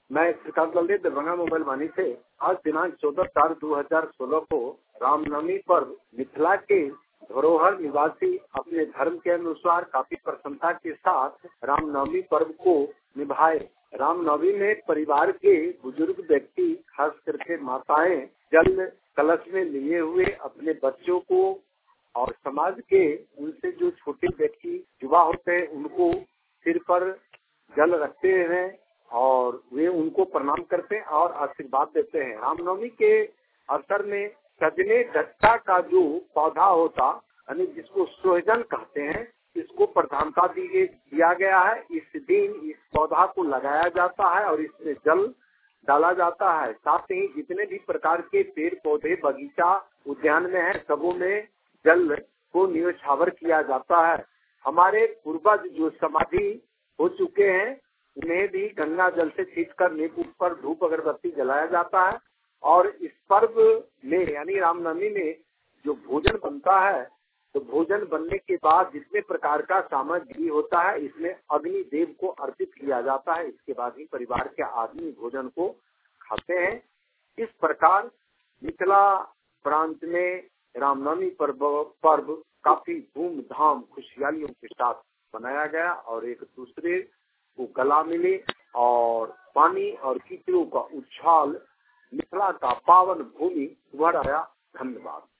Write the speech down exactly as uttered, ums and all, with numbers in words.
मैं श्रीकांत लल्ले दरभंगा मोबाइल वाणी से आज दिनांक चौदह चार दो हजार सोलह को रामनवमी पर्व मिथिला के धरोहर निवासी अपने धर्म के अनुसार काफी प्रसन्नता के साथ रामनवमी पर्व को निभाए। रामनवमी में परिवार के बुजुर्ग व्यक्ति खास करके माताएं जल कलश में लिए हुए अपने बच्चों को और समाज के उनसे जो छोटे व्यक्ति युवा होते हैं उनको सिर पर जल रखते हैं और वे उनको प्रणाम करते हैं और आशीर्वाद देते हैं। रामनवमी के अवसर में सजने गट्टा का जो पौधा होता यानी जिसको सोहजन कहते हैं, इसको प्रधानता दी दिया गया है। इस दिन इस पौधा को लगाया जाता है और इसमें जल डाला जाता है। साथ ही जितने भी प्रकार के पेड़ पौधे बगीचा उद्यान में है सबों में जल को न्योछावर किया जाता है। हमारे पूर्वज जो समाधि हो चुके हैं उन्हें भी गंगा जल से छींचकर नींव पर धूप अगरबत्ती जलाया जाता है। और इस पर्व में यानी रामनवमी में जो भोजन बनता है तो भोजन बनने के बाद जितने प्रकार का सामग्री होता है इसमें अग्नि देव को अर्पित किया जाता है। इसके बाद ही परिवार के आदमी भोजन को खाते हैं। इस प्रकार मिथिला प्रांत में रामनवमी पर्व पर्व काफी धूमधाम खुशहालियों के साथ मनाया गया और एक दूसरे को गला मिले और पानी और कीचड़ों का उछाल मिथिला का पावन भूमि उभर आया। धन्यवाद।